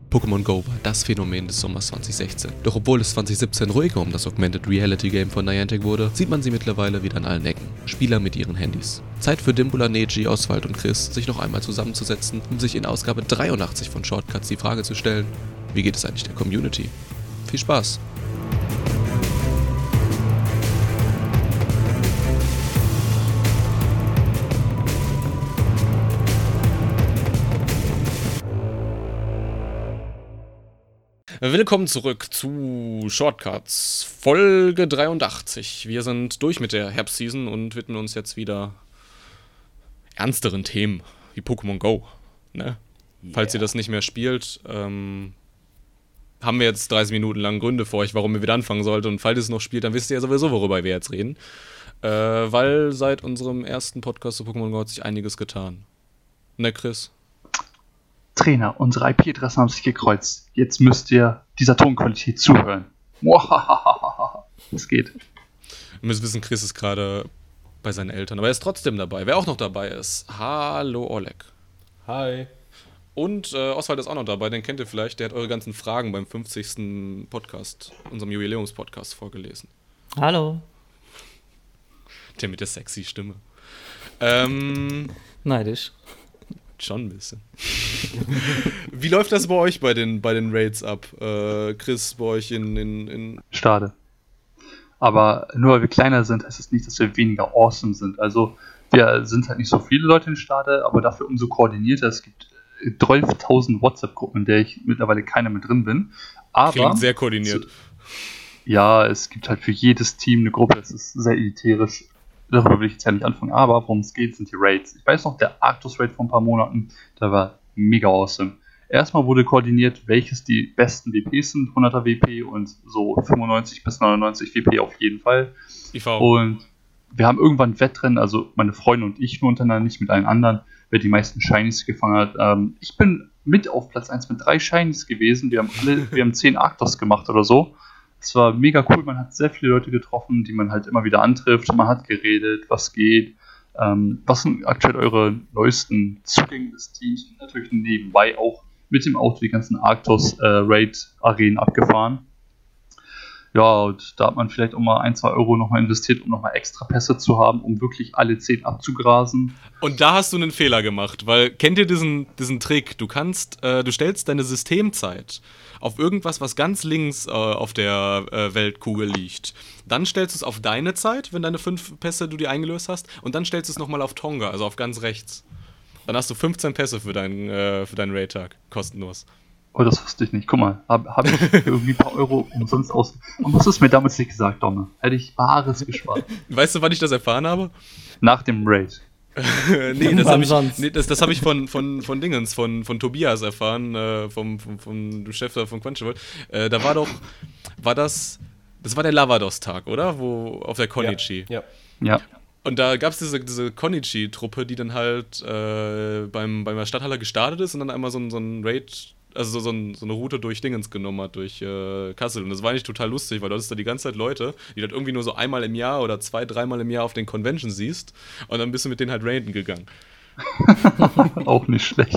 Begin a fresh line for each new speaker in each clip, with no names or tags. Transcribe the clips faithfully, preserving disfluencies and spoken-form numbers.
Pokémon Go war das Phänomen des Sommers zwanzig sechzehn. Doch obwohl es zwanzig siebzehn ruhiger um das Augmented Reality Game von Niantic wurde, sieht man sie mittlerweile wieder an allen Ecken. Spieler mit ihren Handys. Zeit für Dimbula, Neji, Oswald und Chris, sich noch einmal zusammenzusetzen, um sich in Ausgabe dreiundachtzig von Shortcuts die Frage zu stellen: Wie geht es eigentlich der Community? Viel Spaß! Willkommen zurück zu Shortcuts, Folge dreiundachtzig. Wir sind durch mit der Herbstseason und widmen uns jetzt wieder ernsteren Themen, wie Pokémon Go. Ne? Yeah. Falls ihr das nicht mehr spielt, ähm, haben wir jetzt dreißig Minuten lang Gründe für euch, warum ihr wieder anfangen sollt. Und falls ihr es noch spielt, dann wisst ihr ja sowieso, worüber wir jetzt reden. Äh, weil seit unserem ersten Podcast zu Pokémon Go hat sich einiges getan. Ne, Chris?
Trainer, unsere I P-Adressen haben sich gekreuzt. Jetzt müsst ihr dieser Tonqualität zuhören. Das geht.
Wir müssen wissen, Chris ist gerade bei seinen Eltern, aber er ist trotzdem dabei. Wer auch noch dabei ist, hallo Oleg.
Hi.
Und äh, Oswald ist auch noch dabei, den kennt ihr vielleicht. Der hat eure ganzen Fragen beim fünfzigsten Podcast, unserem Jubiläumspodcast, vorgelesen.
Hallo.
Der mit der sexy Stimme. Ähm,
Neidisch.
Schon ein bisschen. Wie läuft das bei euch bei den, bei den Raids ab? Äh, Chris, bei euch in, in, in...
Stade. Aber nur weil wir kleiner sind, heißt das nicht, dass wir weniger awesome sind. Also wir sind halt nicht so viele Leute in Stade, aber dafür umso koordinierter. Es gibt zwölftausend WhatsApp-Gruppen, in der ich mittlerweile keiner mit drin bin. Aber
klingt sehr koordiniert.
Ja, es gibt halt für jedes Team eine Gruppe. Es ist sehr ätherisch. Darüber will ich jetzt ja nicht anfangen, aber worum es geht, sind die Raids. Ich weiß noch, der Arctos-Raid vor ein paar Monaten, der war mega awesome. Erstmal wurde koordiniert, welches die besten W Ps sind, hunderter W P und so fünfundneunzig bis neunundneunzig W P auf jeden Fall.
I V.
Und wir haben irgendwann ein Wettrennen, also meine Freunde und ich nur untereinander, nicht mit allen anderen, wer die meisten Shinies gefangen hat. Ähm, ich bin mit auf Platz eins mit drei Shinies gewesen, wir haben alle, wir haben zehn Arctos gemacht oder so. Es war mega cool, man hat sehr viele Leute getroffen, die man halt immer wieder antrifft, man hat geredet, was geht. Ähm, was sind aktuell eure neuesten Zugänge des Teams? Und natürlich nebenbei auch mit dem Auto die ganzen Arctos-Raid-Arenen äh, abgefahren. Ja, und da hat man vielleicht auch mal ein, zwei Euro nochmal investiert, um nochmal extra Pässe zu haben, um wirklich alle zehn abzugrasen.
Und da hast du einen Fehler gemacht, weil, kennt ihr diesen, diesen Trick? Du kannst, äh, du stellst deine Systemzeit auf irgendwas, was ganz links äh, auf der äh, Weltkugel liegt. Dann stellst du es auf deine Zeit, wenn deine fünf Pässe du dir eingelöst hast, und dann stellst du es nochmal auf Tonga, also auf ganz rechts. Dann hast du fünfzehn Pässe für, dein, äh, für deinen Raid-Tag, kostenlos.
Oh, das wusste ich nicht. Guck mal, habe hab ich irgendwie ein paar Euro umsonst aus... Und was ist mir damals nicht gesagt, Domme? Hätte ich Bares gespart.
Weißt du, wann ich das erfahren habe?
Nach dem Raid.
nee, das habe ich, nee, das, das hab ich von, von, von Dingens, von, von Tobias erfahren, äh, vom, vom, vom Chef von Crunchyroll. Äh, da war doch, war das, das war der Lavados-Tag, oder? Wo, auf der Konichi.
Ja.
Ja. ja.
Und da gab es diese, diese Konichi-Truppe, die dann halt äh, beim, beim Stadthalle gestartet ist und dann einmal so ein, so ein Raid, also so, so, ein, so eine Route durch Dingens genommen hat, durch äh, Kassel. Und das war eigentlich total lustig, weil dort ist da die ganze Zeit Leute, die du halt irgendwie nur so einmal im Jahr oder zwei, dreimal im Jahr auf den Conventions siehst. Und dann bist du mit denen halt raiden gegangen.
Auch nicht schlecht.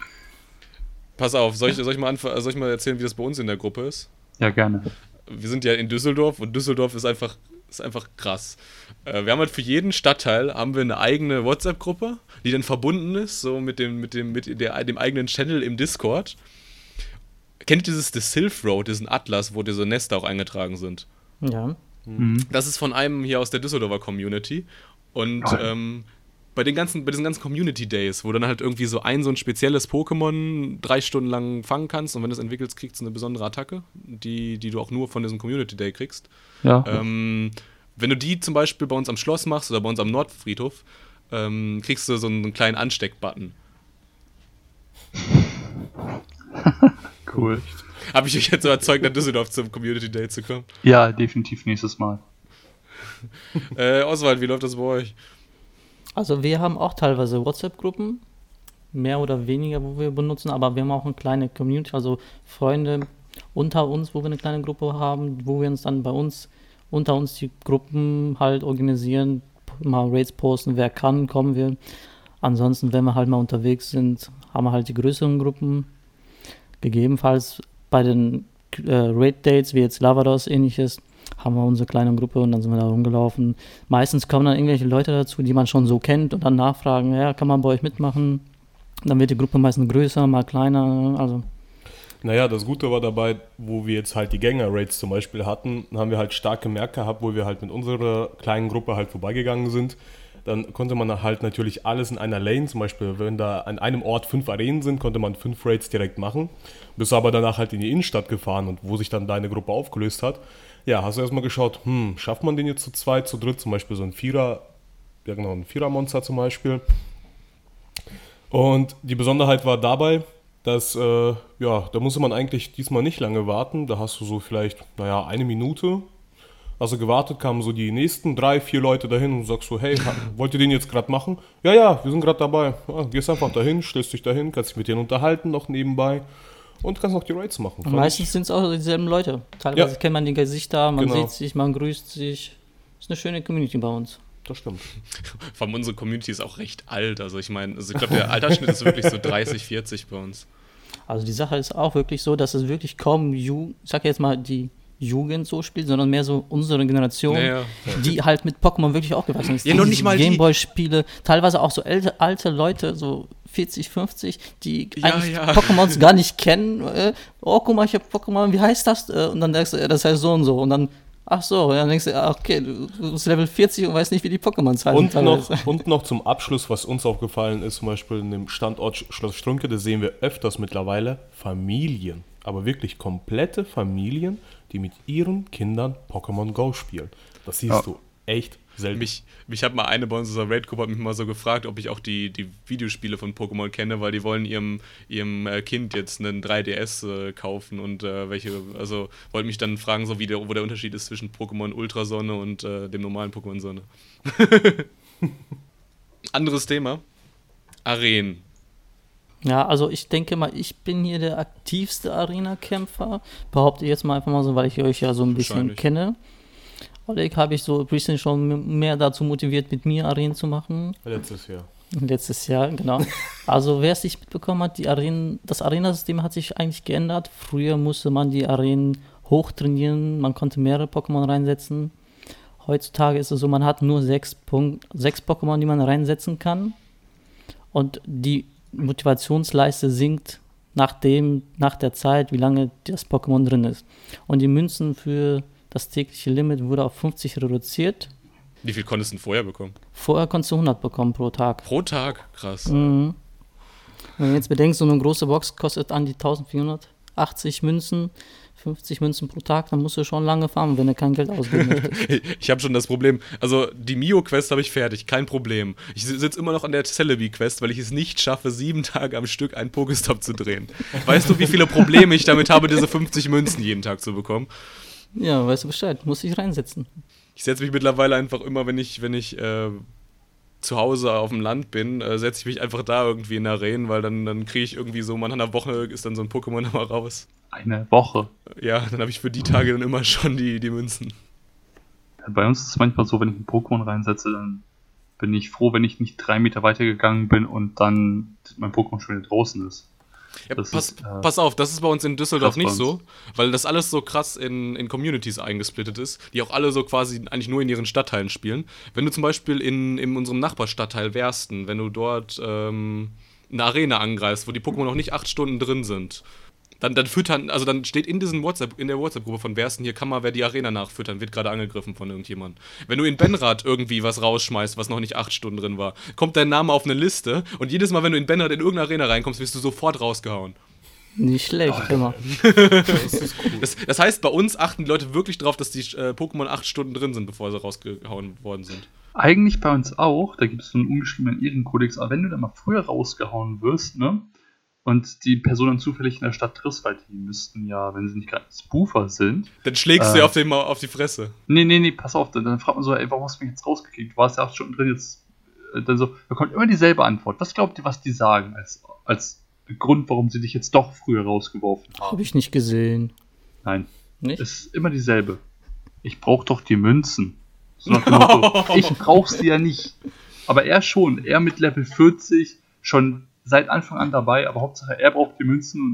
Pass auf, soll ich, soll, ich mal anf- soll ich mal erzählen, wie das bei uns in der Gruppe ist?
Ja, gerne.
Wir sind ja in Düsseldorf und Düsseldorf ist einfach, ist einfach krass. Äh, wir haben halt für jeden Stadtteil haben wir eine eigene WhatsApp-Gruppe, die dann verbunden ist, so mit dem, mit dem, mit der, dem eigenen Channel im Discord. Kennt ihr dieses The Sylph Road, diesen Atlas, wo diese Nester auch eingetragen sind?
Ja.
Mhm.
Das ist von einem hier aus der Düsseldorfer Community. Und
Oh.
ähm, bei den ganzen, bei diesen ganzen Community Days, wo du dann halt irgendwie so ein so ein spezielles Pokémon drei Stunden lang fangen kannst und wenn du es entwickelst, kriegst du eine besondere Attacke, die, die du auch nur von diesem Community Day kriegst.
Ja.
Ähm, wenn du die zum Beispiel bei uns am Schloss machst oder bei uns am Nordfriedhof, ähm, kriegst du so einen, einen kleinen Ansteckbutton.
Cool.
Habe ich euch jetzt überzeugt, nach Düsseldorf zum Community Day zu kommen?
Ja, definitiv nächstes Mal.
Äh, Oswald, wie läuft das bei euch?
Also wir haben auch teilweise WhatsApp-Gruppen, mehr oder weniger, wo wir benutzen, aber wir haben auch eine kleine Community, also Freunde unter uns, wo wir eine kleine Gruppe haben, wo wir uns dann bei uns, unter uns die Gruppen halt organisieren, mal Raids posten, wer kann, kommen wir. Ansonsten, wenn wir halt mal unterwegs sind, haben wir halt die größeren Gruppen. Gegebenenfalls bei den äh, Raid-Dates, wie jetzt Lavados, ähnliches, haben wir unsere kleine Gruppe und dann sind wir da rumgelaufen. Meistens kommen dann irgendwelche Leute dazu, die man schon so kennt und dann nachfragen, ja, kann man bei euch mitmachen? Dann wird die Gruppe meistens größer, mal kleiner, also...
Naja, das Gute war dabei, wo wir jetzt halt die Gänger-Raids zum Beispiel hatten, haben wir halt stark gemerkt gehabt, wo wir halt mit unserer kleinen Gruppe halt vorbeigegangen sind. Dann konnte man halt natürlich alles in einer Lane, zum Beispiel, wenn da an einem Ort fünf Arenen sind, konnte man fünf Raids direkt machen. Bist aber danach halt in die Innenstadt gefahren und wo sich dann deine Gruppe aufgelöst hat, ja, hast du erstmal geschaut, hm, schafft man den jetzt zu zweit, zu dritt, zum Beispiel so ein Vierer, ja genau, ein Vierer-Monster zum Beispiel. Und die Besonderheit war dabei, dass, äh, ja, da musste man eigentlich diesmal nicht lange warten. Da hast du so vielleicht, naja, eine Minute. Also gewartet, kamen so die nächsten drei, vier Leute dahin und sagst so, hey, wollt ihr den jetzt gerade machen? Ja, ja, wir sind gerade dabei. Ja, gehst einfach dahin, stellst dich dahin, kannst dich mit denen unterhalten noch nebenbei und kannst noch die Raids machen.
Und meistens sind es auch dieselben Leute. Teilweise ja. kennt man die Gesichter, man genau. sieht sich, man grüßt sich. Ist eine schöne Community bei uns.
Das stimmt.
Vor allem unsere Community ist auch recht alt. Also ich meine, also ich glaube, der Altersschnitt ist wirklich so dreißig, vierzig bei uns.
Also die Sache ist auch wirklich so, dass es wirklich kaum, Ju- ich sag jetzt mal, die Jugend so spielt, sondern mehr so unsere Generation,
naja.
die halt mit Pokémon wirklich aufgewachsen ist.
Ja, noch nicht mal
Gameboy-Spiele, teilweise auch so alte, alte Leute, so vierzig, fünfzig, die
ja,
eigentlich
ja.
Pokémons gar nicht kennen. Äh, oh, guck mal, ich hab Pokémon, wie heißt das? Äh, und dann denkst du, das heißt so und so. Und dann ach so, dann denkst du, okay, du bist Level vierzig und weißt nicht, wie die Pokémons heißen.
Und noch, und noch zum Abschluss, was uns aufgefallen ist, zum Beispiel in dem Standort Schloss Strunke, da sehen wir öfters mittlerweile Familien, aber wirklich komplette Familien, die mit ihren Kindern Pokémon Go spielen. Das siehst ja. du echt selten.
Mich, mich hat mal eine bei unserer Raid-Gruppe hat mich mal so gefragt, ob ich auch die, die Videospiele von Pokémon kenne, weil die wollen ihrem, ihrem Kind jetzt einen drei D S äh, kaufen und äh, welche, also wollten mich dann fragen, so wie der, wo der Unterschied ist zwischen Pokémon Ultrasonne und äh, dem normalen Pokémon Sonne. Anderes Thema. Arenen.
Ja, also ich denke mal, ich bin hier der aktivste Arena-Kämpfer. Behaupte ich jetzt mal einfach mal so, weil ich euch ja so ein bisschen kenne. Oleg habe ich so ein bisschen schon mehr dazu motiviert, mit mir Arenen zu machen.
Letztes Jahr.
Letztes Jahr, genau. Also wer es nicht mitbekommen hat, die Arenen, das Arena-System hat sich eigentlich geändert. Früher musste man die Arenen hochtrainieren, man konnte mehrere Pokémon reinsetzen. Heutzutage ist es so, man hat nur sechs, Punkt, sechs Pokémon, die man reinsetzen kann. Und die Motivationsleiste sinkt nach, dem, nach der Zeit, wie lange das Pokémon drin ist. Und die Münzen für das tägliche Limit wurde auf fünfzig reduziert.
Wie viel konntest du denn vorher bekommen?
Vorher konntest du hundert bekommen pro Tag.
Pro Tag? Krass.
Mhm. Wenn du jetzt bedenkst, so eine große Box kostet an die eintausendvierhundertachtzig Münzen, fünfzig Münzen pro Tag, dann musst du schon lange farmen, wenn du kein Geld ausgeben möchtest.
Ich habe schon das Problem, also die Mio-Quest habe ich fertig, kein Problem. Ich sitze immer noch an der Celebi-Quest, weil ich es nicht schaffe, sieben Tage am Stück einen Pokestop zu drehen. Weißt du, wie viele Probleme ich damit habe, diese fünfzig Münzen jeden Tag zu bekommen?
Ja, weißt du Bescheid, muss ich reinsetzen.
Ich setze mich mittlerweile einfach immer, wenn ich, wenn ich äh, zu Hause auf dem Land bin, äh, setze ich mich einfach da irgendwie in Arenen, weil dann, dann kriege ich irgendwie so, man in einer Woche ist dann so ein Pokémon immer raus.
Eine Woche?
Ja, dann habe ich für die Tage dann immer schon die, die Münzen.
Bei uns ist es manchmal so, wenn ich ein Pokémon reinsetze, dann bin ich froh, wenn ich nicht drei Meter weiter gegangen bin und dann mein Pokémon schon wieder draußen ist.
Ja, pass, ist, äh, pass auf, das ist bei uns in Düsseldorf nicht so, weil das alles so krass in, in Communities eingesplittet ist, die auch alle so quasi eigentlich nur in ihren Stadtteilen spielen. Wenn du zum Beispiel in, in unserem Nachbarstadtteil Wersten, wenn du dort ähm, eine Arena angreifst, wo die Pokémon noch nicht acht Stunden drin sind, dann, dann füttern, also dann steht in diesem WhatsApp, in der WhatsApp-Gruppe von Wersten, hier kann mal wer die Arena nachfüttern, wird gerade angegriffen von irgendjemandem. Wenn du in Benrath irgendwie was rausschmeißt, was noch nicht acht Stunden drin war, kommt dein Name auf eine Liste und jedes Mal, wenn du in Benrath in irgendeine Arena reinkommst, wirst du sofort rausgehauen.
Nicht schlecht, oh, immer.
Das, ist cool. das, das heißt, bei uns achten die Leute wirklich drauf, dass die äh, Pokémon acht Stunden drin sind, bevor sie rausgehauen worden sind.
Eigentlich bei uns auch, da gibt es so einen ungeschriebenen Ehrenkodex, aber wenn du dann mal früher rausgehauen wirst, ne, und die Person dann zufällig in der Stadt triffst, weil die müssten ja, wenn sie nicht gerade Spoofer sind.
Dann schlägst äh, du auf, den, auf die Fresse.
Nee, nee, nee, pass auf, dann, dann fragt man so, ey, warum hast du mich jetzt rausgekriegt? Du warst ja acht Stunden drin, jetzt, äh, dann so, da kommt immer dieselbe Antwort. Was glaubt ihr, was die sagen, als, als Grund, warum sie dich jetzt doch früher rausgeworfen haben?
Habe ich nicht gesehen.
Nein.
Nicht?
Es ist immer dieselbe. Ich brauch doch die Münzen. So nach dem Motto, ich brauch sie ja nicht. Aber er schon, er mit Level vierzig, schon seit Anfang an dabei, aber Hauptsache er braucht die Münzen und ich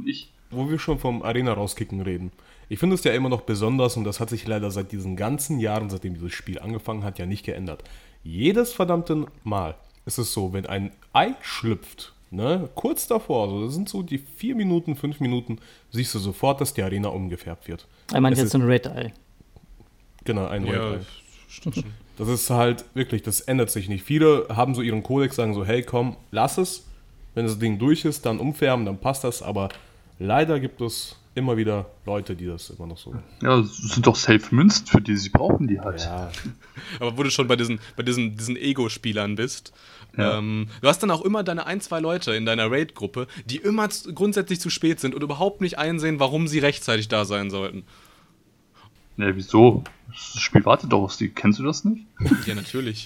wo wir schon vom Arena rauskicken reden. Ich finde es ja immer noch besonders und das hat sich leider seit diesen ganzen Jahren, seitdem dieses Spiel angefangen hat, ja nicht geändert. Jedes verdammte Mal ist es so, wenn ein Ei schlüpft, ne, kurz davor, also das sind so die vier Minuten, fünf Minuten, siehst du sofort, dass die Arena umgefärbt wird.
Ich meine
Es
jetzt
ist-
ein Red Eye.
Genau, ein
Ja,
Red Eye.
stimmt schon.
Das ist halt wirklich, das ändert sich nicht. Viele haben so ihren Kodex, sagen so, hey komm, lass es. Wenn das Ding durch ist, dann umfärben, dann passt das. Aber leider gibt es immer wieder Leute, die das immer noch so...
Ja, es sind doch safe Münzen, für die sie brauchen die halt.
Ja,
Aber wo du schon bei diesen, bei diesen, diesen Ego-Spielern bist,
Ja.
ähm, du hast dann auch immer deine ein, zwei Leute in deiner Raid-Gruppe, die immer z- grundsätzlich zu spät sind und überhaupt nicht einsehen, warum sie rechtzeitig da sein sollten.
Ja, wieso? Das Spiel wartet doch auf die. Kennst du das nicht?
Ja, natürlich.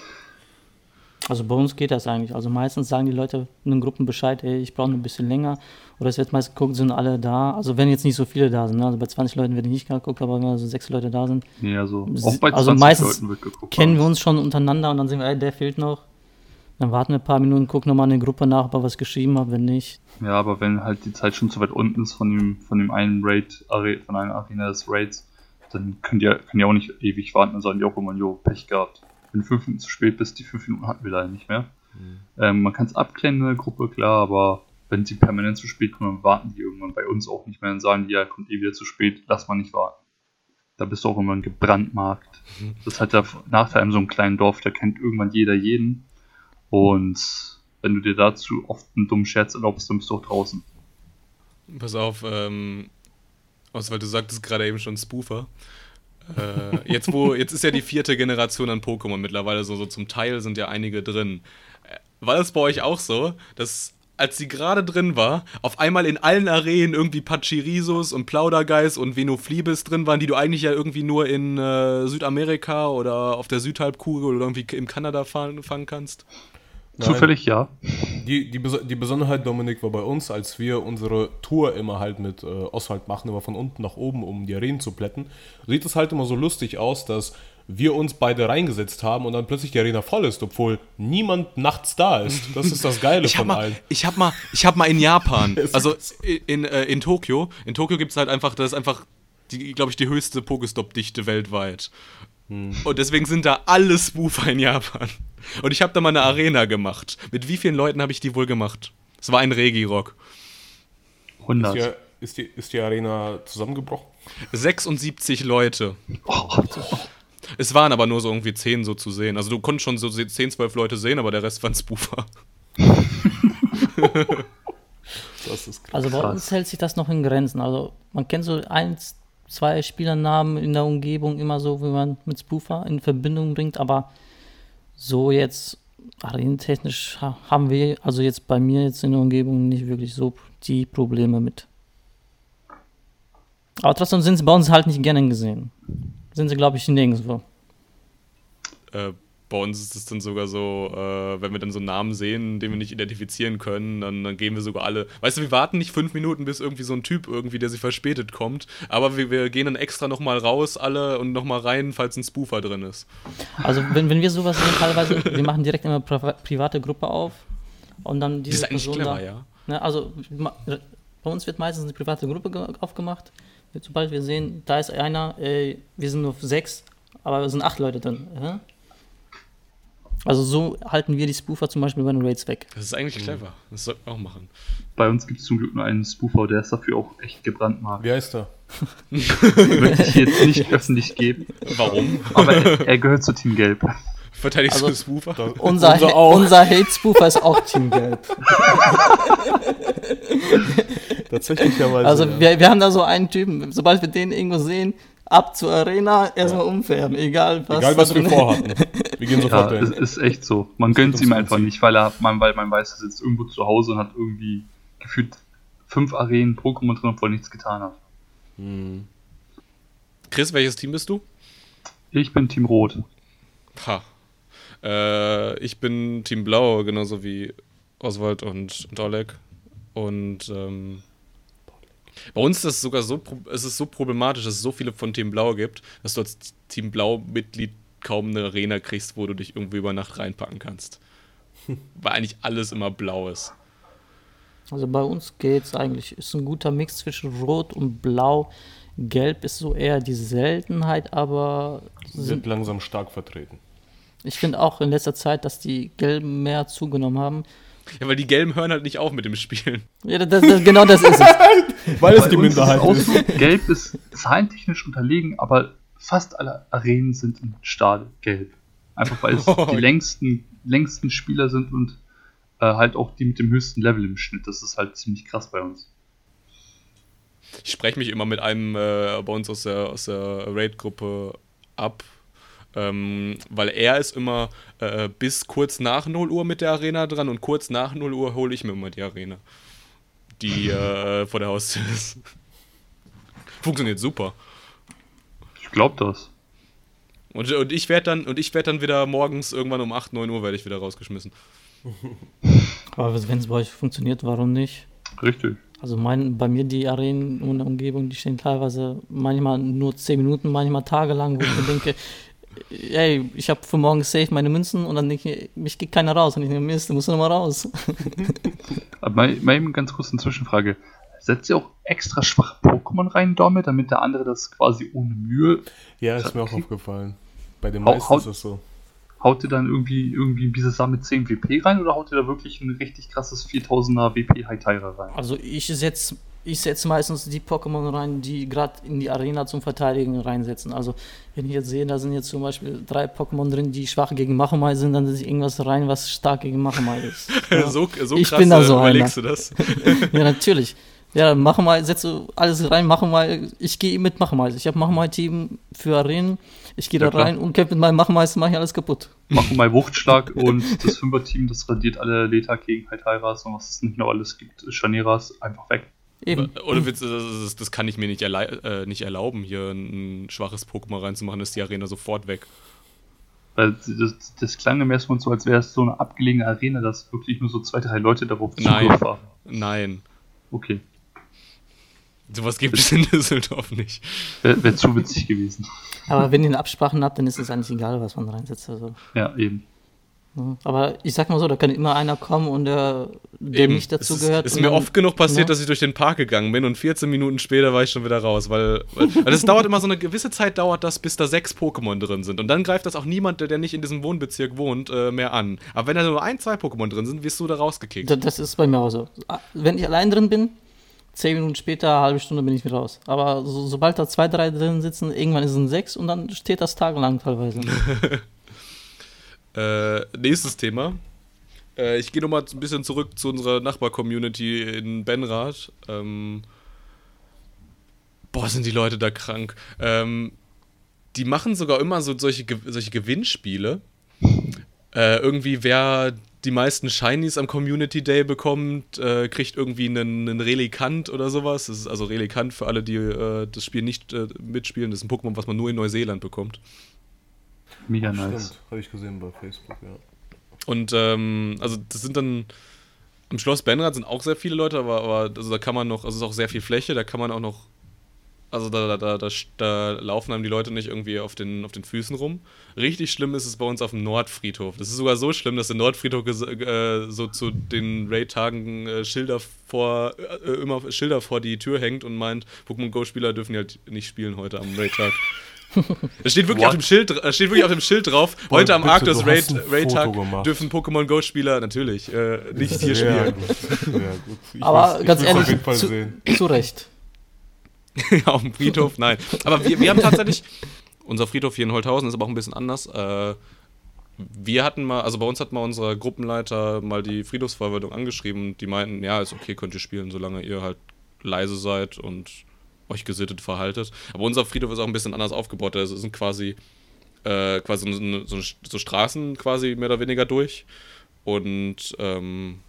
Also bei uns geht das eigentlich. Also meistens sagen die Leute in den Gruppen Bescheid, ey, ich brauche ein bisschen länger. Oder es wird meist geguckt, sind alle da. Also wenn jetzt nicht so viele da sind, ne? Also bei zwanzig Leuten wird nicht geguckt, aber wenn so sechs Leute da sind,
Nee, also
Sie-
auch bei
also
zwanzig
meistens
Leuten wird geguckt.
kennen wir uns schon untereinander und dann sehen wir, ey, der fehlt noch. Dann warten wir ein paar Minuten, gucken nochmal in der Gruppe nach, ob er was geschrieben hat, wenn nicht.
Ja, aber wenn halt die Zeit schon zu weit unten ist von dem, von dem einen Raid, Are- von einer Arena des Raids, dann könnt ihr, könnt ihr auch nicht ewig warten, dann sagen die auch immer, jo, Pech gehabt. Wenn du fünf Minuten zu spät bist, die fünf Minuten hatten wir leider nicht mehr. Ähm, man kann es abklären in der Gruppe, klar, aber wenn sie permanent zu spät kommen, dann warten die irgendwann bei uns auch nicht mehr und sagen, die, ja, kommt eh wieder zu spät, lass mal nicht warten. Da bist du auch irgendwann gebrandmarkt. Das hat der Nachteil in so einem kleinen Dorf, da kennt irgendwann jeder jeden. Und wenn du dir dazu oft einen dummen Scherz erlaubst, dann bist du auch draußen.
Pass auf, ähm, aus, weil du sagtest gerade eben schon Spoofer. Äh, jetzt, wo, jetzt ist ja die vierte Generation an Pokémon mittlerweile so, so zum Teil sind ja einige drin. Äh, War es bei euch auch so, dass als sie gerade drin war, auf einmal in allen Arenen irgendwie Pachirisus und Plaudergeist und Venoflibis drin waren, die du eigentlich ja irgendwie nur in äh, Südamerika oder auf der Südhalbkugel oder irgendwie im Kanada fahren, fangen kannst?
Nein.
Zufällig ja.
Die, die, Bes- die Besonderheit, Dominik, war bei uns, als wir unsere Tour immer halt mit äh, Oswald machen, immer von unten nach oben, um die Arenen zu plätten, sieht es halt immer so lustig aus, dass wir uns beide reingesetzt haben und dann plötzlich die Arena voll ist, obwohl niemand nachts da ist. Das ist das Geile
Ich hab
von
mal,
allen.
ich hab mal, ich hab mal in Japan,
Ist
also
das-
in, in, äh, in Tokio, in Tokio gibt es halt einfach, das ist einfach, die, glaube ich, die höchste Pokestop-Dichte weltweit. Und deswegen sind da alle Spoofer in Japan. Und ich habe da mal eine Arena gemacht. Mit wie vielen Leuten habe ich die wohl gemacht? Es war ein Regirock.
hundert.
Ist die, ist, die, ist die Arena zusammengebrochen?
sechsundsiebzig Leute.
Oh,
Es waren aber nur so irgendwie zehn so zu sehen. Also du konntest schon so zehn, zwölf Leute sehen, aber der Rest waren Spoofer.
Das ist krass.
Also bei
Krass.
uns hält sich das noch in Grenzen. Also man kennt so eins, zwei Spielernamen in der Umgebung immer so, wie man mit Spoofer in Verbindung bringt, aber so jetzt arenentechnisch ha- haben wir, also jetzt bei mir jetzt in der Umgebung nicht wirklich so die Probleme mit. Aber trotzdem sind sie bei uns halt nicht gerne gesehen. Sind sie, glaube ich, nirgendwo.
Äh, bei uns ist es dann sogar so, äh, wenn wir dann so einen Namen sehen, den wir nicht identifizieren können, dann, dann gehen wir sogar alle. Weißt du, wir warten nicht fünf Minuten, bis irgendwie so ein Typ irgendwie, der sich verspätet kommt, aber wir, wir gehen dann extra nochmal raus, alle, und nochmal rein, falls ein Spoofer drin ist.
Also wenn, wenn wir sowas sehen, teilweise, wir machen direkt immer pri private Gruppe auf und dann
Das
diese
ist eigentlich
Person
clever,
da,
ja.
ne, also ma- bei uns wird meistens eine private Gruppe ge- aufgemacht. Sobald wir sehen, da ist einer, äh, wir sind nur sechs, aber es sind acht Leute drin. Ja? Also so halten wir die Spoofer zum Beispiel bei den Raids weg.
Das ist eigentlich clever. Das sollten wir auch machen.
bei uns gibt es zum Glück nur einen Spoofer, der ist dafür auch echt gebrandmarkt.
Wie heißt er?
Möchte ich jetzt nicht öffentlich geben,
Warum?
aber er, er gehört zu Team Gelb.
Verteidigst
Also-
du Spoofer?
Das-
Unser,
unser
Ha-
auch.
unser Hate-Spoofer ist auch Team Gelb.
Tatsächlicherweise.
Also
ja.
wir, wir haben da so einen Typen, sobald wir den irgendwo sehen, ab zur Arena, erstmal umfärben, egal was.
Egal, was
das
wir
für-
vorhatten. Wir gehen
Ja,
sofort
es
dahin.
ist echt so. Man gönnt es
uns
ihm einfach
anziehen.
nicht, weil, er, man, weil man weiß, er sitzt irgendwo zu Hause und hat irgendwie gefühlt fünf Arenen Pokémon drin, obwohl er nichts getan hat.
Hm.
Chris, welches Team bist du?
Ich bin Team Rot.
Ha. Äh, ich bin Team Blau, genauso wie Oswald und, und Oleg. Und ähm, bei uns ist das sogar so, pro- es ist so problematisch, dass es so viele von Team Blau gibt, dass du als Team Blau-Mitglied kaum eine Arena kriegst, wo du dich irgendwie über Nacht reinpacken kannst. Weil eigentlich alles immer blau ist.
Also bei uns geht's eigentlich. Ist ein guter Mix zwischen Rot und Blau. Gelb ist so eher die Seltenheit, aber
Wird
sind,
langsam stark vertreten.
ich finde auch in letzter Zeit, dass die Gelben mehr zugenommen haben.
Ja, weil die Gelben hören halt nicht auf mit dem Spielen.
Ja, das, das, genau das ist es.
Weil es
Bei
die
uns ist es
Minderheit
auch
ist.
so, Gelb ist zahlentechnisch unterlegen, aber fast alle Arenen sind in Stahl gelb. Einfach weil es
Oh.
die längsten, längsten Spieler sind und äh, halt auch die mit dem höchsten Level im Schnitt. Das ist halt ziemlich krass bei uns.
Ich spreche mich immer mit einem äh, bei uns aus der, aus der Raid-Gruppe ab, ähm, weil er ist immer äh, bis kurz nach null Uhr mit der Arena dran und kurz nach null Uhr hole ich mir immer die Arena, die äh, vor der Haustür ist. Funktioniert super.
Ich glaube das.
Und, und ich werde dann, und ich werd dann wieder morgens irgendwann um acht, neun Uhr werde ich wieder rausgeschmissen.
Aber wenn es bei euch funktioniert, warum nicht?
Richtig.
Also mein, bei mir die Arenen und Umgebung, die stehen teilweise manchmal nur zehn Minuten, manchmal tagelang, wo ich mir denke, ey, ich habe für morgen safe meine Münzen und dann denke ich, mich geht keiner raus. Und ich denke, Mist, du musst noch mal raus.
Aber mal, mal eben ganz kurz eine Zwischenfrage. Setzt ihr auch extra schwache Pokémon rein, Dorme, damit der andere das quasi ohne Mühe
Ja, ist mir auch aufgefallen. Bei den
Hau-
meisten
haut-
ist das so.
haut ihr dann irgendwie, irgendwie ein Bisasam mit zehn W P rein oder haut ihr da wirklich ein richtig krasses viertausender W P Hightiger rein?
Also ich setze ich setz meistens die Pokémon rein, die gerade in die Arena zum Verteidigen reinsetzen. Also wenn ich jetzt sehe, da sind jetzt zum Beispiel drei Pokémon drin, die schwach gegen Machomai sind, dann setze ich irgendwas rein, was stark gegen Machomai ist. Ja,
so so
Ich
krass
bin da
äh,
so
überlegst du das.
ja natürlich. Ja, Machomai, setze alles rein, Machomai, ich gehe mit Machomai. Ich habe Machomai-Team für Arenen, ich gehe
Ja,
da
klar.
rein und kämpfe mit meinem Machomai, mache ich alles kaputt.
Machen mal Wuchtschlag und das Fünfer-Team, das radiert alle Leta gegen Haitairas und was es nicht noch alles gibt, Shaneras, einfach weg.
Eben.
Oder Witz, das, das, das kann ich mir nicht, erlei- äh, nicht erlauben, hier ein, ein schwaches Pokémon reinzumachen, ist die Arena sofort weg.
Weil das, das klang im ersten Moment so, als wäre es so eine abgelegene Arena, dass wirklich nur so zwei, drei Leute darauf
Nein.
Zugriff haben.
Nein.
Okay,
Sowas gibt es in Düsseldorf nicht.
wäre wär zu witzig gewesen.
Aber wenn ihr eine Absprachen habt, dann ist es eigentlich egal, was man reinsetzt. Also.
Ja, eben.
Ja, aber ich sag mal so, da kann immer einer kommen und der, der
Eben.
nicht dazu
es
gehört.
ist, ist
und
mir
dann-
oft genug passiert,
Ja.
dass ich durch den Park gegangen bin und vierzehn Minuten später war ich schon wieder raus, weil, weil, weil es dauert immer so eine gewisse Zeit, dauert das, bis da sechs Pokémon drin sind und dann greift das auch niemand, der, der nicht in diesem Wohnbezirk wohnt, äh, mehr an. Aber wenn da nur ein, zwei Pokémon drin sind, wirst du da rausgekickt.
Da- Das ist bei mir auch so. Wenn ich allein drin bin, zehn Minuten später, eine halbe Stunde bin ich wieder raus. Aber so, sobald da zwei, drei drin sitzen, irgendwann ist es ein sechs und dann steht das tagelang teilweise.
Äh, nächstes Thema. Äh, ich gehe nochmal ein bisschen zurück zu unserer Nachbar-Community in Benrath. Ähm, boah, sind die Leute da krank. Ähm, die machen sogar immer so solche, Ge- solche Gewinnspiele. Äh, irgendwie, wer die meisten Shinies am Community Day bekommt, äh, kriegt irgendwie einen, einen Relikant oder sowas. Das ist also Relikant für alle, die äh, das Spiel nicht äh, mitspielen. Das ist ein Pokémon, was man nur in Neuseeland bekommt.
Mega nice.
Stimmt, habe ich gesehen bei Facebook, ja.
Und ähm, also das sind dann im Schloss Benrath sind auch sehr viele Leute, aber, aber also da kann man noch, also es ist auch sehr viel Fläche, da kann man auch noch, also da, da, da, da laufen einem die Leute nicht irgendwie auf den, auf den Füßen rum. Richtig schlimm ist es bei uns auf dem Nordfriedhof. Das ist sogar so schlimm, dass der Nordfriedhof ges- äh, so zu den Raid-Tagen äh, Schilder vor, äh, immer Schilder vor die Tür hängt und meint, Pokémon Go-Spieler dürfen halt nicht spielen heute am Raid-Tag. Es steht wirklich
What?
auf dem Schild, äh, steht wirklich auf dem Schild drauf.
Boah,
Heute am
bitte,
Arctos
du
Raid,
hast ein
Raid-Tag
Foto gemacht.
dürfen Pokémon Go-Spieler natürlich äh, nicht hier
Sehr
spielen.
gut, sehr gut. Ich
Aber
will's- ich
ganz
will's auf
ehrlich,
jeden Fall
zu,
sehen.
zu Recht.
Auf dem Friedhof, nein. Aber wir, wir haben tatsächlich, unser Friedhof hier in Holthausen ist aber auch ein bisschen anders. Äh, wir hatten mal, also bei uns hat mal unser Gruppenleiter mal die Friedhofsverwaltung angeschrieben und die meinten, ja, ist okay, könnt ihr spielen, solange ihr halt leise seid und euch gesittet verhaltet. Aber unser Friedhof ist auch ein bisschen anders aufgebaut. Also es sind quasi, äh, quasi so, so, so Straßen quasi mehr oder weniger durch. Und ähm,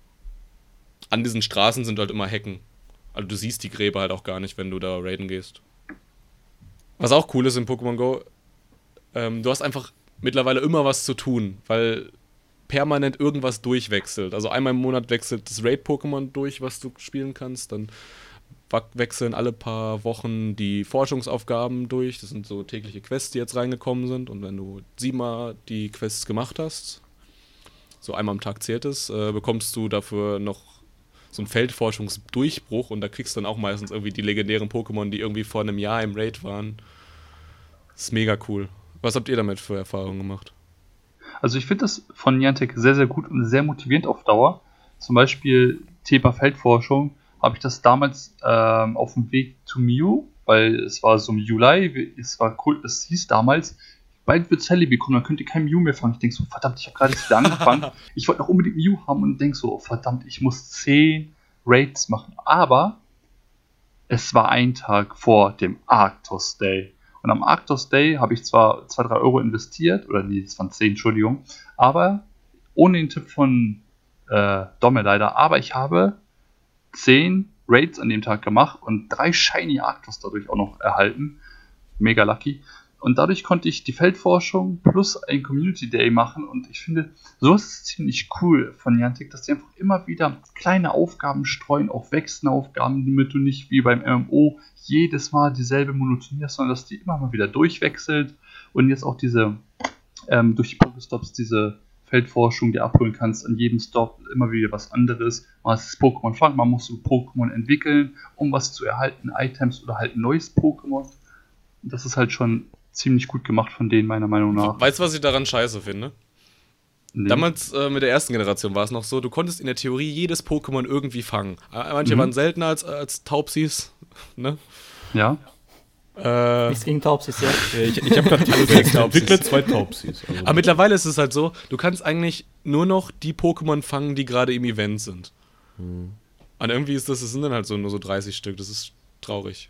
an diesen Straßen sind halt immer Hecken. Also du siehst die Gräber halt auch gar nicht, wenn du da raiden gehst. Was auch cool ist in Pokémon Go, ähm, du hast einfach mittlerweile immer was zu tun, weil permanent irgendwas durchwechselt. Also einmal im Monat wechselt das Raid-Pokémon durch, was du spielen kannst, dann wechseln alle paar Wochen die Forschungsaufgaben durch. Das sind so tägliche Quests, die jetzt reingekommen sind. Und wenn du siebenmal die Quests gemacht hast, so einmal am Tag zählt es, äh, bekommst du dafür noch so ein Feldforschungsdurchbruch und da kriegst du dann auch meistens irgendwie die legendären Pokémon, die irgendwie vor einem Jahr im Raid waren. Das ist mega cool. Was habt ihr damit für Erfahrungen gemacht?
Also ich finde das von Niantic sehr, sehr gut und sehr motivierend auf Dauer. Zum Beispiel Thema Feldforschung habe ich das damals ähm, auf dem Weg zu Mew, weil es war so im Juli, es war cool, es hieß damals, bald wird Celebi kommen, dann könnt ihr kein Mew mehr fangen. Ich denke so, verdammt, ich habe gerade jetzt wieder angefangen. Ich wollte noch unbedingt Mew haben und denke so, oh, verdammt, ich muss zehn Raids machen. Aber es war ein Tag vor dem Arctos Day. Und am Arctos Day habe ich zwar zwei, drei Euro investiert, oder nee, das waren zehn, Entschuldigung, aber ohne den Tipp von äh, Domme leider, aber ich habe zehn Raids an dem Tag gemacht und drei Shiny Arctos dadurch auch noch erhalten. Mega lucky. Und dadurch konnte ich die Feldforschung plus ein Community Day machen und ich finde, so ist es ziemlich cool von Niantic, dass die einfach immer wieder kleine Aufgaben streuen, auch wechselnde Aufgaben, damit du nicht wie beim M M O jedes Mal dieselbe Monotonie hast, sondern dass die immer mal wieder durchwechselt und jetzt auch diese, ähm, durch die Pokestops diese Feldforschung, die abholen kannst, an jedem Stop immer wieder was anderes. Man muss das Pokémon fangen, man muss so Pokémon entwickeln, um was zu erhalten, Items oder halt ein neues Pokémon. Das ist halt schon ziemlich gut gemacht von denen, meiner Meinung nach.
Weißt du, was ich daran scheiße finde? Nee. Damals äh, mit der ersten Generation war es noch so, du konntest in der Theorie jedes Pokémon irgendwie fangen. Manche mhm. waren seltener als, als Taubsis, ne?
Ja.
Äh,
Nichts gegen Taubsis, ja.
Ich, ich habe gerade entwickelt zwei Taubsis. Also
aber mittlerweile ist es halt so, du kannst eigentlich nur noch die Pokémon fangen, die gerade im Event sind. Mhm. Und irgendwie ist das, das sind dann halt so nur so dreißig Stück, das ist traurig.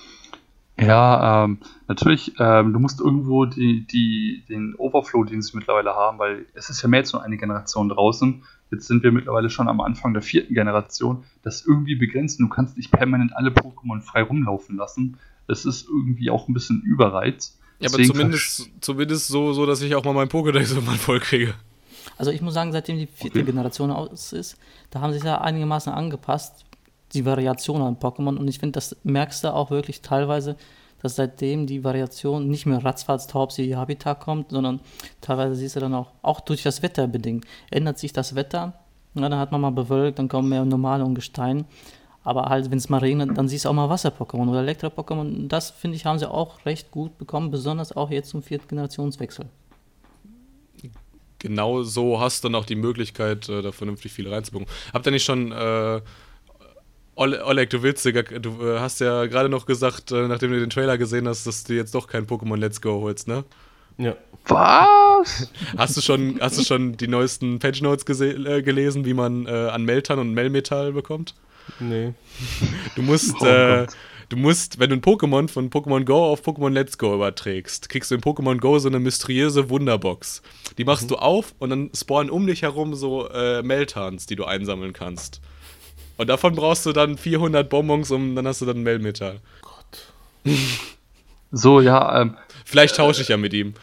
Ja, ähm, natürlich, ähm, du musst irgendwo die, die, den Overflow, den sie mittlerweile haben, weil es ist ja mehr als nur eine Generation draußen. Jetzt sind wir mittlerweile schon am Anfang der vierten Generation. Das irgendwie begrenzen. Du kannst nicht permanent alle Pokémon frei rumlaufen lassen. Das ist irgendwie auch ein bisschen Überreiz.
Ja, aber zumindest, zumindest so, so, dass ich auch mal meinen Pokédex irgendwann voll kriege.
Also ich muss sagen, seitdem die vierte okay. Generation aus ist, da haben sie sich ja einigermaßen angepasst, die Variation an Pokémon, und ich finde, das merkst du auch wirklich teilweise, dass seitdem die Variation nicht mehr ratzfatz Taubsi Habitat kommt, sondern teilweise siehst du dann auch, auch durch das Wetter bedingt, ändert sich das Wetter, ja, dann hat man mal bewölkt, dann kommen mehr normale und Gestein, aber halt, wenn es mal regnet, dann siehst du auch mal Wasser-Pokémon oder Elektro-Pokémon, das, finde ich, haben sie auch recht gut bekommen, besonders auch jetzt zum vierten Generationswechsel.
Genau so hast du dann auch die Möglichkeit, da vernünftig viel reinzubekommen. Habt ihr nicht schon... Äh Oleg, du willst, du hast ja gerade noch gesagt, nachdem du den Trailer gesehen hast, dass du jetzt doch kein Pokémon Let's Go holst, ne?
Ja.
Was?
Hast du schon, hast du schon die neuesten Patch Notes gese- äh, gelesen, wie man äh, an Meltan und Melmetal bekommt?
Nee.
Du musst, oh äh, du musst, wenn du ein Pokémon von Pokémon Go auf Pokémon Let's Go überträgst, kriegst du in Pokémon Go so eine mysteriöse Wunderbox. Die machst mhm. du auf und dann spawnen um dich herum so äh, Meltans, die du einsammeln kannst. Und davon brauchst du dann vierhundert Bonbons und dann hast du dann ein Melmetal.
Gott.
So, ja, ähm.
Vielleicht tausche ich ja mit ihm.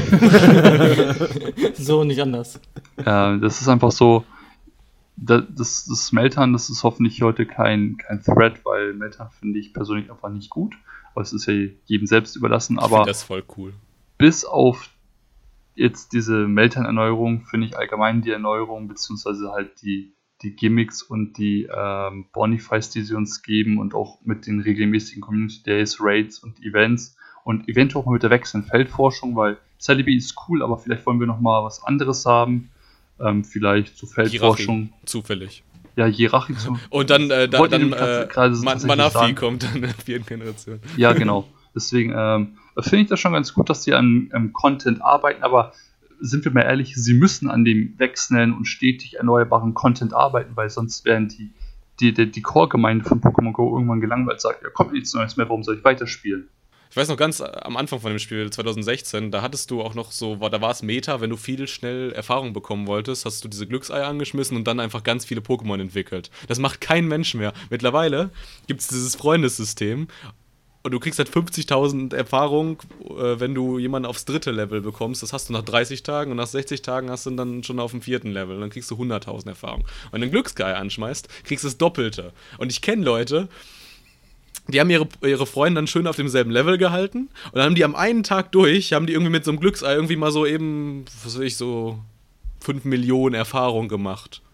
So, nicht anders.
Äh, das ist einfach so, das, das, das Meltan, das ist hoffentlich heute kein, kein Thread, weil Meltan finde ich persönlich einfach nicht gut. Aber es ist ja jedem selbst überlassen. Aber
ich finde das voll cool.
Bis auf jetzt diese Meltan-Erneuerung finde ich allgemein die Erneuerung, beziehungsweise halt die die Gimmicks und die ähm, Bonifies, die sie uns geben und auch mit den regelmäßigen Community Days, Raids und Events und eventuell auch mal mit der wechselnden Feldforschung, weil Celebi ist cool, aber vielleicht wollen wir noch mal was anderes haben, ähm, vielleicht zur Feldforschung.
Jirachi, zufällig.
Ja, Jirachi zu.
Und dann, äh, da, dann äh, Man- Manafi kommt dann in der vierten Generation.
Ja, genau. Deswegen ähm, finde ich das schon ganz gut, dass die an ähm, Content arbeiten, aber sind wir mal ehrlich, sie müssen an dem wechselnden und stetig erneuerbaren Content arbeiten, weil sonst werden die, die, die, die Core-Gemeinde von Pokémon Go irgendwann gelangweilt, sagt, ja, kommt nichts Neues mehr, warum soll ich weiterspielen?
Ich weiß noch ganz am Anfang von dem Spiel, zwanzig sechzehn, da hattest du auch noch so, da war es Meta, wenn du viel schnell Erfahrung bekommen wolltest, hast du diese Glückseier angeschmissen und dann einfach ganz viele Pokémon entwickelt. Das macht kein Mensch mehr. Mittlerweile gibt es dieses Freundessystem. Und du kriegst halt fünfzigtausend Erfahrung, äh, wenn du jemanden aufs dritte Level bekommst. Das hast du nach dreißig Tagen und nach sechzig Tagen hast du dann schon auf dem vierten Level. Dann kriegst du hunderttausend Erfahrung. Und wenn du einen Glücksgeil anschmeißt, kriegst du das Doppelte. Und ich kenne Leute, die haben ihre, ihre Freunde dann schön auf demselben Level gehalten. Und dann haben die am einen Tag durch, haben die irgendwie mit so einem Glücksei irgendwie mal so eben, was weiß ich, so fünf Millionen Erfahrung gemacht.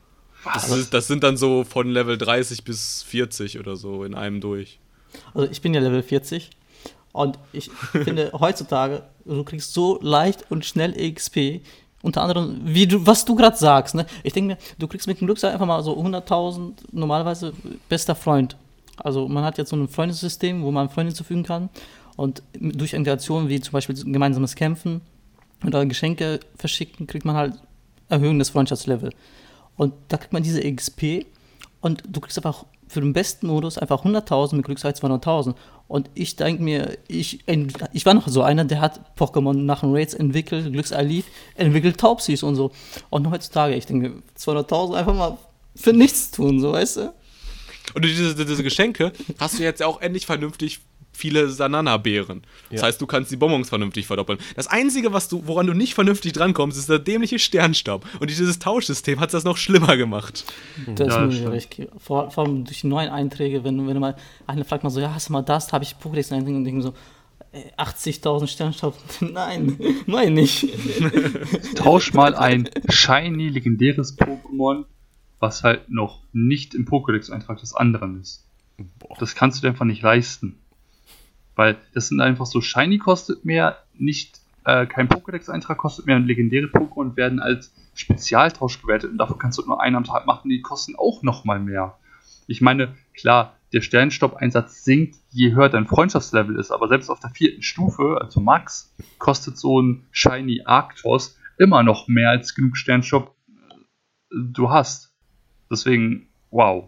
Das, ist, das sind dann so von Level dreißig bis vierzig oder so in einem durch.
Also ich bin ja Level vierzig und ich finde heutzutage, du kriegst so leicht und schnell E X P, unter anderem, wie du, was du gerade sagst, ne? Ich denke mir, du kriegst mit dem Glückszahl einfach mal so hunderttausend, normalerweise bester Freund. Also man hat jetzt so ein Freundesystem, wo man Freunde zufügen kann und durch Interaktionen wie zum Beispiel gemeinsames Kämpfen oder Geschenke verschicken, kriegt man halt Erhöhung des Freundschaftslevel. Und da kriegt man diese E X P und du kriegst einfach für den besten Modus einfach hunderttausend mit Glückszahl zweihunderttausend. Und ich denke mir, ich, ich war noch so einer, der hat Pokémon nach den Raids entwickelt, Glückszahl lief, entwickelt Taubsis und so. Und heutzutage, ich denke, zweihunderttausend einfach mal für nichts tun, so, weißt du?
Und diese, diese Geschenke hast du jetzt auch endlich vernünftig viele Sanana-Beeren. Das
Ja.
heißt, du kannst die Bonbons vernünftig verdoppeln. Das Einzige, was du, woran du nicht vernünftig drankommst, ist der dämliche Sternstaub. Und dieses Tauschsystem hat das noch schlimmer gemacht.
Das
Ja,
ist
stimmt.
mir richtig. Vor, vor allem durch die neuen Einträge, wenn, du- wenn du mal, einer fragt mal so, ja, hast du mal das, habe ich Pokédex-Einträge und denke mir so, ey, achtzigtausend Sternstaub, nein, mein nicht.
Tausch mal ein shiny, legendäres Pokémon, was halt noch nicht im Pokédex-Eintrag des anderen ist.
Boah.
Das kannst du dir einfach nicht leisten. Weil das sind einfach so, shiny kostet mehr, nicht äh, kein Pokédex-Eintrag kostet mehr und legendäre Pokémon werden als Spezialtausch gewertet und dafür kannst du nur einen am Tag machen, die kosten auch nochmal mehr. Ich meine, klar, der Sternstopp-Einsatz sinkt, je höher dein Freundschaftslevel ist, aber selbst auf der vierten Stufe, also Max, kostet so ein Shiny Arctos immer noch mehr als genug Sternstopp äh, du hast. Deswegen, wow.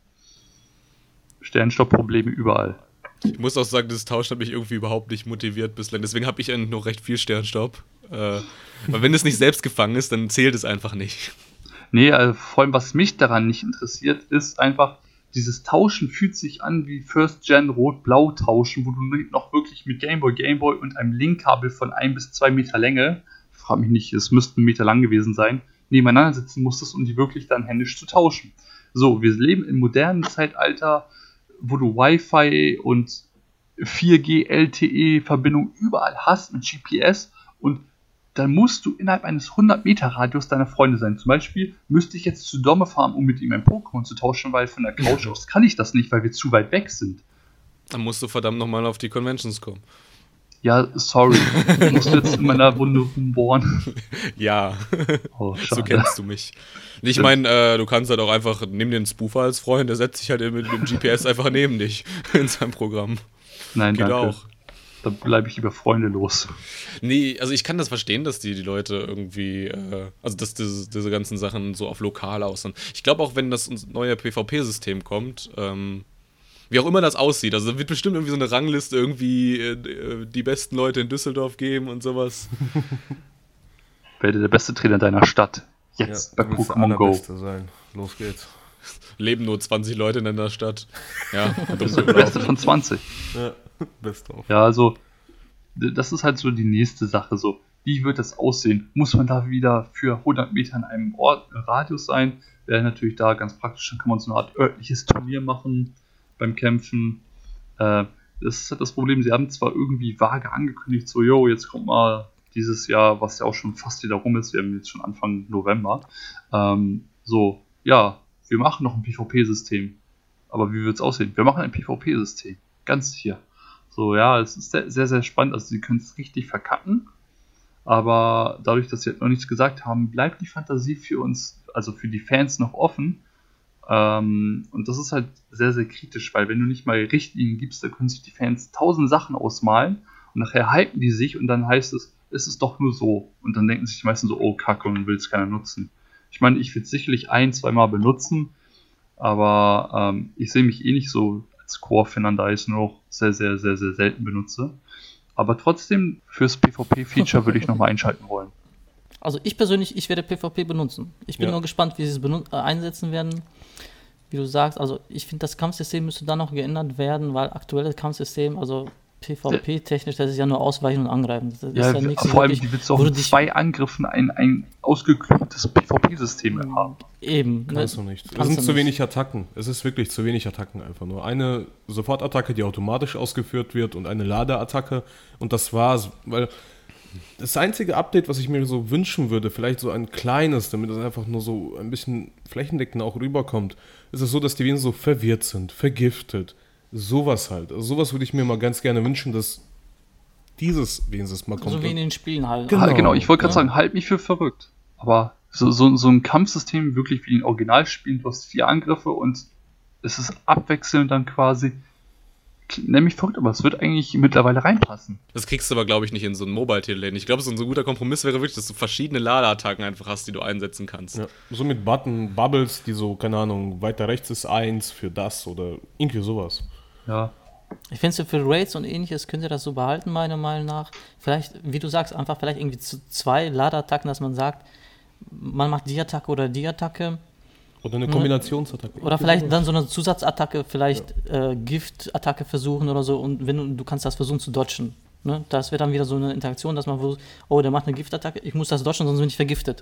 Sternstopp-Probleme überall.
Ich muss auch sagen, das Tausch hat mich irgendwie überhaupt nicht motiviert bislang. Deswegen habe ich eigentlich noch recht viel Sternstaub. Äh, weil wenn es nicht selbst gefangen ist, dann zählt es einfach nicht.
Nee, also vor allem, was mich daran nicht interessiert, ist einfach, dieses Tauschen fühlt sich an wie First-Gen Rot-Blau tauschen, wo du noch wirklich mit Gameboy, Gameboy und einem Linkkabel von ein bis zwei Meter Länge, frag mich nicht, es müsste einen Meter lang gewesen sein, nebeneinander sitzen musstest, um die wirklich dann händisch zu tauschen. So, wir leben im modernen Zeitalter, wo du Wi-Fi und vier G L T E-Verbindung überall hast mit G P S und dann musst du innerhalb eines hundert Meter Radius deiner Freunde sein. Zum Beispiel müsste ich jetzt zu Domme fahren, um mit ihm ein Pokémon zu tauschen, weil von der Couch aus kann ich das nicht, weil wir zu weit weg sind.
Dann musst du verdammt nochmal auf die Conventions kommen.
Ja, sorry. Ich muss jetzt in meiner Wunde rumbohren.
Ja,
Oh,
so
schade.
kennst du mich. Ich meine, äh, du kannst halt auch einfach, nimm dir einen Spoofer als Freund, der setzt sich halt mit dem G P S einfach neben dich in seinem Programm.
Nein,
Geht
danke.
auch.
Da bleibe ich lieber Freunde los.
Nee, also ich kann das verstehen, dass die, die Leute irgendwie, äh, also dass diese, diese ganzen Sachen so auf lokal aus sind. Ich glaube auch, wenn das neue PvP-System kommt, ähm, wie auch immer das aussieht, also da wird bestimmt irgendwie so eine Rangliste irgendwie äh, die besten Leute in Düsseldorf geben und sowas.
Werde der beste Trainer deiner Stadt. Jetzt bei
du willst der
Pokémon Go.
Allerbeste sein. Los geht's.
Leben nur zwanzig Leute in einer Stadt. Ja, dumm
Bist du der
gelaufen.
Beste von zwanzig.
Ja, best auf.
Ja, also, d- das ist halt so die nächste Sache. So, wie wird das aussehen? Muss man da wieder für hundert Meter in einem Ort, äh, Radius sein? Wäre natürlich da ganz praktisch. Dann kann man so eine Art örtliches Turnier machen beim Kämpfen. Äh, das ist halt das Problem. Sie haben zwar irgendwie vage angekündigt, so, yo, jetzt kommt mal dieses Jahr, was ja auch schon fast wieder rum ist. Wir haben jetzt schon Anfang November. Ähm, so, ja, wir machen noch ein PvP-System. Aber wie wird es aussehen? Wir machen ein PvP-System. Ganz sicher. So, ja, es ist sehr, sehr, sehr spannend. Also, sie können es richtig verkacken. Aber dadurch, dass sie halt noch nichts gesagt haben, bleibt die Fantasie für uns, also für die Fans, noch offen. Ähm, und das ist halt sehr, sehr kritisch, weil wenn du nicht mal Richtlinien gibst, dann können sich die Fans tausend Sachen ausmalen und nachher halten die sich und dann heißt es, es ist doch nur so. Und dann denken sich die meisten so, oh Kacke, und will es keiner nutzen. Ich meine, ich will es sicherlich ein, zweimal benutzen, aber ähm, ich sehe mich eh nicht so als Core-Fan, da ich es nur noch sehr, sehr, sehr, sehr selten benutze. Aber trotzdem, fürs PvP-Feature würde ich nochmal einschalten wollen.
Also ich persönlich, ich werde PvP benutzen. Ich bin
Ja.
nur gespannt, wie sie es benut- äh, einsetzen werden. Wie du sagst, also ich finde, das Kampfsystem müsste dann noch geändert werden, weil aktuelles Kampfsystem, also PvP-technisch, das ist ja nur Ausweichen und Angreifen. Das ist
Ja,
ja nichts so
vor allem,
wirklich,
die willst du auch
wo du
mit
dich-
zwei Angriffen ein, ein ausgeklügeltes PvP-System haben.
Eben.
Kannst
ne?
du nicht. Es
Kannst
sind
du
zu
nicht.
wenig Attacken. Es ist wirklich zu wenig Attacken einfach nur. Eine Sofortattacke, die automatisch ausgeführt wird und eine Ladeattacke und das war's. Weil Das einzige Update, was ich mir so wünschen würde, vielleicht so ein kleines, damit es einfach nur so ein bisschen flächendeckend auch rüberkommt, ist es so, dass die Wesen so verwirrt sind, vergiftet. Sowas halt. Also sowas würde ich mir mal ganz gerne wünschen, dass dieses wenigstens mal kommt.
So wie in den Spielen halt.
Genau, genau. Ich wollte gerade
Ja.
sagen, halt mich für verrückt. Aber so, so, so ein Kampfsystem wirklich wie in den Originalspielen, du hast vier Angriffe und es ist abwechselnd dann quasi. Nenn mich verrückt, aber es wird eigentlich mittlerweile reinpassen.
Das kriegst du aber, glaube ich, nicht in so einen Mobile-Titel. Ich glaube, so ein so guter Kompromiss wäre wirklich, dass du verschiedene Ladeattacken einfach hast, die du einsetzen kannst.
Ja, so mit Button, Bubbles, die so, keine Ahnung, weiter rechts ist eins für das oder irgendwie sowas.
Ja.
Ich finde, so für Raids und ähnliches könnt ihr das so behalten, meiner Meinung nach. Vielleicht, wie du sagst, einfach vielleicht irgendwie zu zwei Ladeattacken, dass man sagt, man macht die Attacke oder die Attacke.
Oder eine Kombinationsattacke.
Oder vielleicht dann so eine Zusatzattacke, vielleicht ja. äh, Gift-Attacke versuchen oder so und wenn du, du kannst das versuchen zu dodgen. Ne? Das wäre dann wieder so eine Interaktion, dass man versucht, oh, der macht eine Gift-Attacke, ich muss das dodgen, sonst bin ich vergiftet.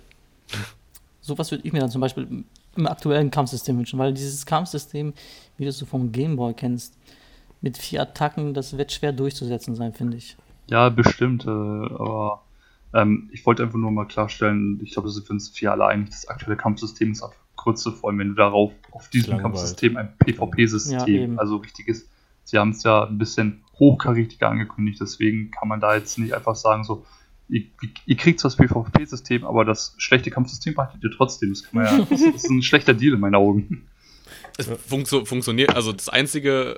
Sowas würde ich mir dann zum Beispiel im aktuellen Kampfsystem wünschen, weil dieses Kampfsystem, wie du es so vom Gameboy kennst, mit vier Attacken, das wird schwer durchzusetzen sein, finde ich.
Ja, bestimmt, äh, aber ähm, ich wollte einfach nur mal klarstellen, ich glaube, wir sind uns vier alle einig, das aktuelle Kampfsystem ist einfach Kurze, vor allem wenn du darauf auf diesem Kampfsystem ein PvP-System,
ja,
also richtiges, sie haben es ja ein bisschen hochkarätiger angekündigt, deswegen kann man da jetzt nicht einfach sagen, so, ihr, ihr kriegt zwar das PvP-System, aber das schlechte Kampfsystem behaltet ihr trotzdem, das kann man ja, das ist ein schlechter Deal in meinen Augen.
Es funktio- funktioniert, also das Einzige,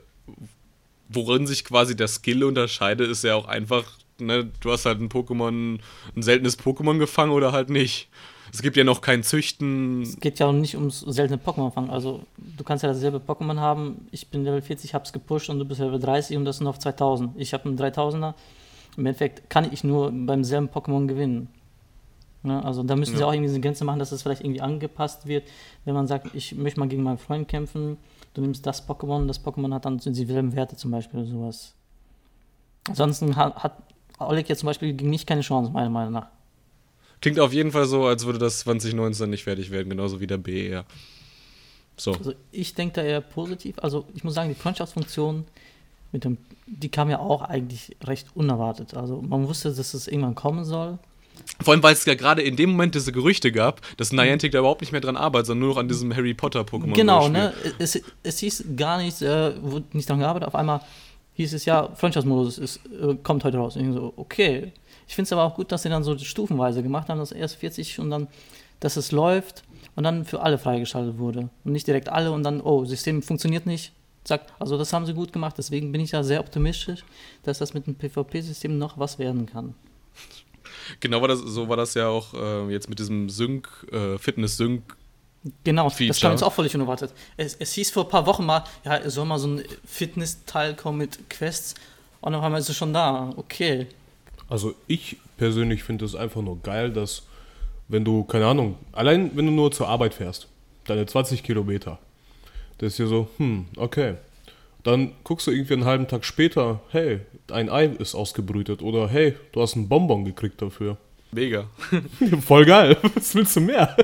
worin sich quasi der Skill unterscheidet, ist ja auch einfach, ne, du hast halt ein Pokémon, ein seltenes Pokémon gefangen oder halt nicht. Es gibt ja noch kein Züchten.
Es geht ja auch nicht ums seltene Pokémon fangen. Also, du kannst ja dasselbe Pokémon haben. Ich bin Level vierzig, hab's gepusht und du bist Level dreißig und das sind auf zweitausend. Ich habe einen dreitausender. Im Endeffekt kann ich nur beim selben Pokémon gewinnen. Ne? Also, da müssen
Ja.
sie auch irgendwie eine Grenze machen, dass es vielleicht irgendwie angepasst wird. Wenn man sagt, ich möchte mal gegen meinen Freund kämpfen, du nimmst das Pokémon, das Pokémon hat dann dieselben Werte zum Beispiel oder sowas. Ansonsten hat, hat Oleg jetzt zum Beispiel gegen mich keine Chance, meiner Meinung nach.
Klingt auf jeden Fall so, als würde das zwanzig neunzehn nicht fertig werden, genauso wie der B R. So.
Also ich denke da eher positiv. Also ich muss sagen, die Freundschaftsfunktion, mit dem, die kam ja auch eigentlich recht unerwartet. Also man wusste, dass es irgendwann kommen soll.
Vor allem, weil es ja gerade in dem Moment diese Gerüchte gab, dass Niantic da überhaupt nicht mehr dran arbeitet, sondern nur noch an diesem Harry Potter-Pokémon.
Genau, ne? Es, es hieß gar nicht, äh, wurde nicht dran gearbeitet. Auf einmal hieß es ja, Freundschaftsmodus ist, äh, kommt heute raus. Und ich so, okay. Ich finde es aber auch gut, dass sie dann so stufenweise gemacht haben, dass erst vierzig und dann, dass es läuft und dann für alle freigeschaltet wurde. Und nicht direkt alle und dann, oh, System funktioniert nicht. Zack. Also das haben sie gut gemacht. Deswegen bin ich da sehr optimistisch, dass das mit dem PvP-System noch was werden kann.
Genau, war das, so war das ja auch äh, jetzt mit diesem Sync, äh, Fitness-Sync.
Genau,
Feature.
Das kam jetzt auch völlig unerwartet. Es, es hieß vor ein paar Wochen mal, ja, es soll mal so ein Fitness-Teil kommen mit Quests und auf einmal ist es schon da. Okay.
Also ich persönlich finde es einfach nur geil, dass wenn du, keine Ahnung, allein wenn du nur zur Arbeit fährst, deine zwanzig Kilometer, das ist hier so, hm, okay. Dann guckst du irgendwie einen halben Tag später, hey, ein Ei ist ausgebrütet oder hey, du hast einen Bonbon gekriegt dafür.
Mega.
Voll geil, was willst du mehr?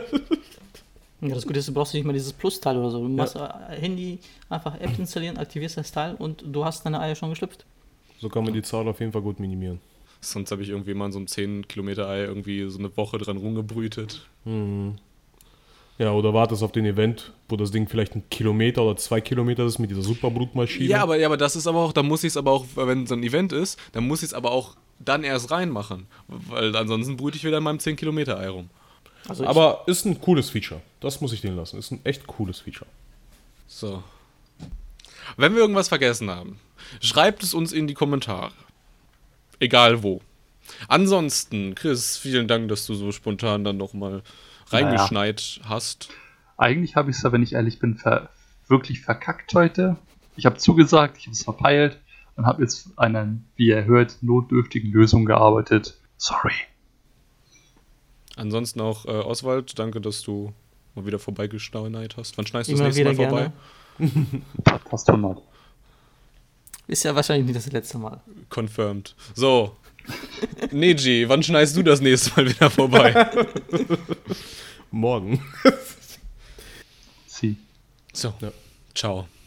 Ja, das Gute ist, du brauchst nicht mal dieses Plus-Teil oder so. Du machst ja. Handy, einfach App installieren, aktivierst das Teil und du hast deine Eier schon geschlüpft.
So kann man die Zahl auf jeden Fall gut minimieren.
Sonst habe ich irgendwie mal in so einem zehn Kilometer Ei irgendwie so eine Woche dran rumgebrütet.
Mhm. Ja, oder wartest auf den Event, wo das Ding vielleicht ein Kilometer oder zwei Kilometer ist mit dieser Superbrutmaschine.
Ja, aber, ja, aber das ist aber auch, da muss ich es aber auch, wenn so ein Event ist, dann muss ich es aber auch dann erst reinmachen. Weil ansonsten brüte ich wieder in meinem zehn Kilometer Ei rum.
Also
aber ist ein cooles Feature. Das muss ich denen lassen. Ist ein echt cooles Feature.
So. Wenn wir irgendwas vergessen haben, schreibt es uns in die Kommentare. Egal wo. Ansonsten, Chris, vielen Dank, dass du so spontan dann nochmal reingeschneit naja. hast.
Eigentlich habe ich es ja, wenn ich ehrlich bin, ver- wirklich verkackt heute. Ich habe zugesagt, ich habe es verpeilt und habe jetzt an einer, wie ihr hört, notdürftigen Lösung gearbeitet. Sorry.
Ansonsten auch äh, Oswald, danke, dass du mal wieder vorbeigeschneit hast. Wann schneist du das
Immer
nächste Mal
wieder
vorbei?
Podcast hundert.
ist ja wahrscheinlich nicht das letzte Mal.
Confirmed. So. Neji, wann schneist du das nächste Mal wieder vorbei?
Morgen.
Sie.
So.
Ja.
Ciao.